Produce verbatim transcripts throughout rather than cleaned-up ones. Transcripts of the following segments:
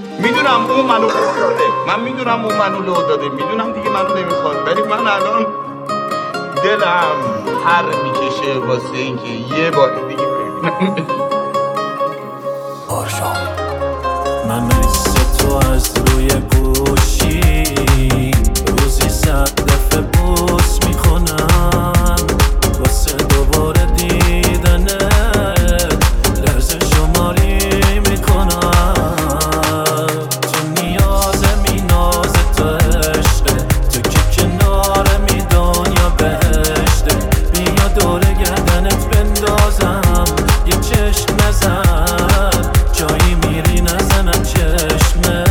میدونم اون منو لو داده، من میدونم اون منو لو داده، میدونم دیگه منو نمیخواد، ولی من الان دلم هر میکشه واسه اینکه یه بار دیگه ببینم. آرشام من مثل تو از روی گوشی روزی صد دفعه بوس میخونم واسه دوباره دیدنت لرز شماری میکنم. تو نیاز می ناز تو عشقه، تو که کنارمی دنیا بهشته. بیا دوره گردنت بندازم یه چشم نزن، جایی میری نزنم چشمه.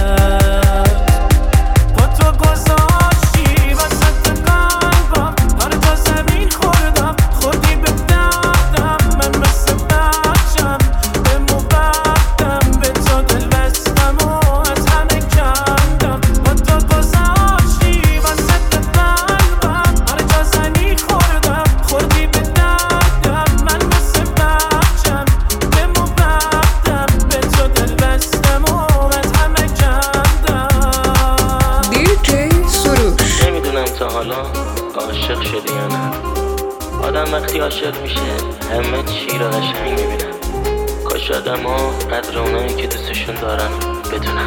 با تو گذاشتی وسط قلبم، هر جا زمین خوردم خوردی به دردم. من مثل بچم بمو بردم، به تو دل بستم و از همه کندم. با تو گذاشتی وسط قلبم، هر جا زمین خوردم خوردی به دردم. من مثل بچم بمو بردم، به تو دل بستم و از همه کندم. دیجی سروش. نمیدونم تا حالا عاشق شدی یا نه. آدم وقتی عاشق میشه همه چی رو قشنگ میبینن. کاش آدم ها قدر اونایی که دوستشون دارن بدونن.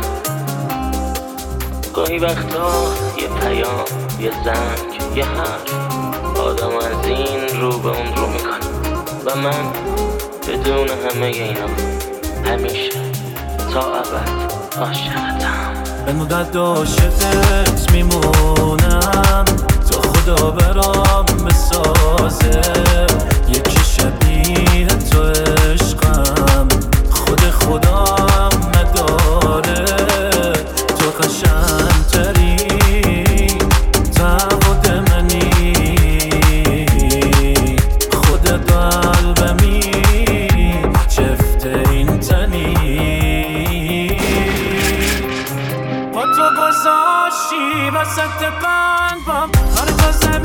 گاهی وقتا یه پیام، یه زنگ، یه حرف آدم از این رو به اون رو میکنه. و من بدون همه اینا همیشه تا ابد عاشقتم. به مدت عاشقت میمونم تا خدا برام بسازه یکی شبیه تو عشقم. خود خودم نداره، تو قشنگتری تعبد منی، خود قلبمی چفت این تنی. با تو گذاشتی وسط قلبم، هر جا زمین